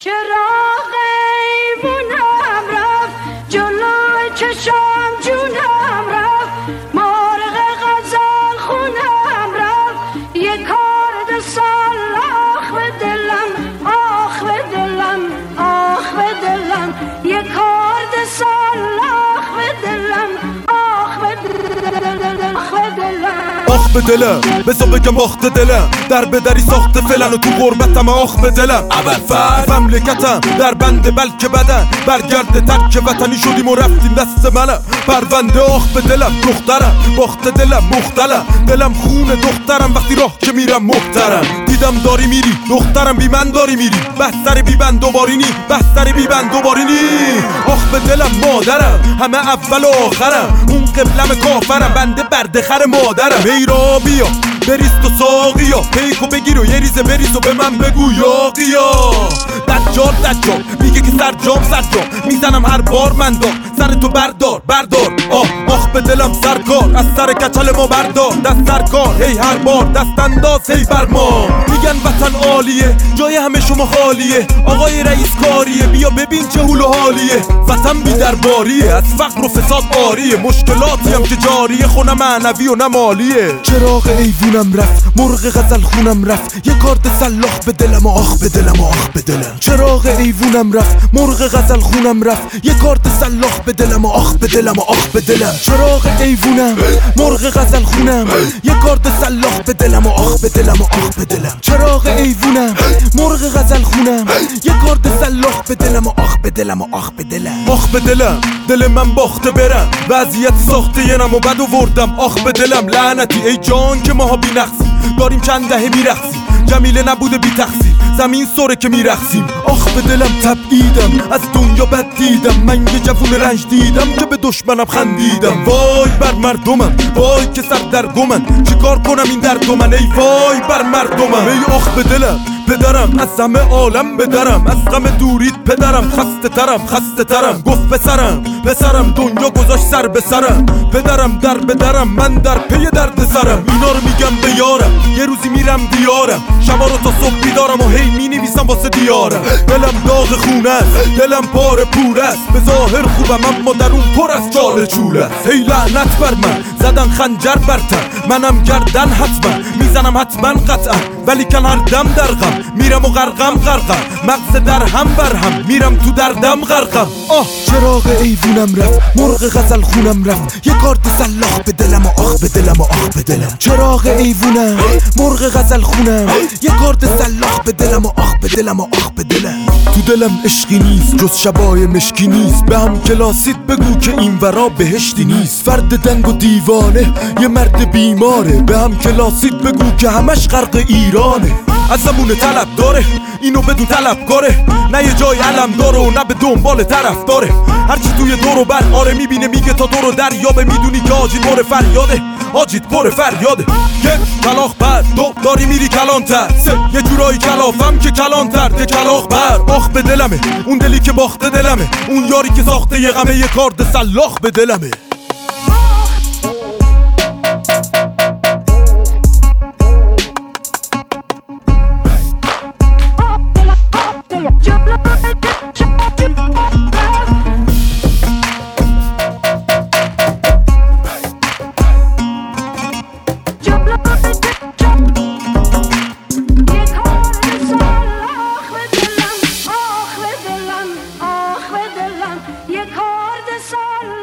چراغ ایوونم رفت جلوی چشم جونم رفت مرغ غزل خونم رفت یه کارد سلاخ به دلم آخ به دلم آخ به دلم یه کارد سلاخ به دلم آخ به دلم آخ به دلم آخ به دلم بسا بگم آخ به دلم در بدری ساخته فلن و تو غربتم آخ به دلم ابوالفضل مملکتم در بنده بلکه بدن برگرد ترک وطنی شدیم و رفتیم دست منم پرونده آخ به دلم دخترم باخت دلم مختلم دلم خون دخترم وقتی راه که میرم محترم دیدم داری میری دخترم بی من داری میری بستر بی بند دوباری نی بستر بی بند دوباری نی آخ به دلم مادرم همه اول و آخرم اون قبلم کافرم بنده بردخر مادرم میرا بیا بریست و ساقیا پیکو بگیر و یه ریزه بریز و به من بگو یاقیا دجال میگه که سرجام میزنم هر بار من دار سر تو بردار آخ به دلم سرکار از سر کچل ما بردار دست سرکار هی هر بار دست انداز هی بر ما میگن وطن عالیه جای همه شما خالیه آقای رئیس کاریه بیا ببین چه حول و حالیه وطن بی درباریه از فقر و فساد آریه مشکلاتی هم که جاریه خونه معنوی و نمالیه چراغ ایوونم رفت مرغ غزل خونم رفت یه کارد سلاخ به دلم آخ به دلم آخ به دلم چراغ ایوونم رفت مرغ غزل خونم رفت یه کارد سلاخ به دلم آخ به دلم آخ به دلم چراغ ایوونم مرغ غزل خونم یه کارد سلاخ به دلم آخ به دلم آخ به دلم چراغ ایوونم مرغ غزل خونم یه کارد سلاخ به دلم آخ به دلم آخ به دلم آخ به دلم دل من باخته برم وضعیت ساخته ینم و بد آوردم آخ به دلم لعنتی ای جان که ماها بی نقصی داریم چند دهه میرقصیم جمیله نبوده بی تقصیر زمین سره که میرقصیم آخ به دلم تبعیدم از دنیا بد دیدم من یه جوون رنج دیدم که به دشمنم خندیدم وای بر مردمم وای که سر در گمن چیکار کنم این درد من ای وای بر مردمم ای آخ به دلم پدرم از همه عالم بدرم از غم دورید پدرم خسته ترم گفت پسرم دنیا گذاشت سر به سرم پدرم در بدرم من در پی درد سرم اینا رو میگم به یارم یه روزی میرم دیارم شبا رو تا صبح بیدارم و هی مینویسم واسه دیارم دلم داغ خونه است دلم پاره پوره است به ظاهر خوبم اما درون پر از چاله چوله است هی لعنت بر من زدن خنجر بر تن منم گردن حتما میزنم حتما قطعا ولی کن هر دم در غم میرم و غرقم مغز در هم بر هم میرم تو دردم غرقم چراغ ایوونم رفت مرغ غزل خونم رفت یه کارت سلاخ به دلم و آخ به دلم و آخ به دلم چراغ ایوونم مرغ غزل خونم یه کارت سلاخ به دلم و آخ به دلم و آخ به دلم تو دلم عشقی نیست جز شبای مشکی نیست به هم کلاسیت بگو که این ورا بهشتی نیست فرد دنگ و دیوانه یه مرد بیماره به هم کلاسیت بگو که همش غرق ایرانه از زمونه طلب داره اینو بدون طلبکاره نه یه جای علم داره و نه به دنبال طرف داره هرچی توی دور و بر آره میبینه میگه تا دور و دریابه میدونی که آجید پر فریاده یک کلاخ بر دو داری میری کلانتر سه یه جورایی کلافم که کلانتر ده کلاخ بر آخ به دلمه اون دلی که باخته دلمه اون یاری که ساخته یه غمه یه کارد سلاخ به دلمه یه کارد سال